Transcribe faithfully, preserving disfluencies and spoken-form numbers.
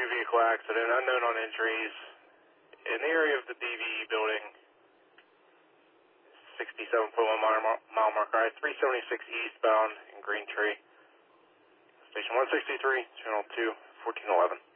two vehicle accident, unknown on injuries, in the area of the B V E building, sixty-seven point one mile, mile marker, I three seventy-six eastbound in Green Tree. Station one sixty-three, channel two, fourteen eleven.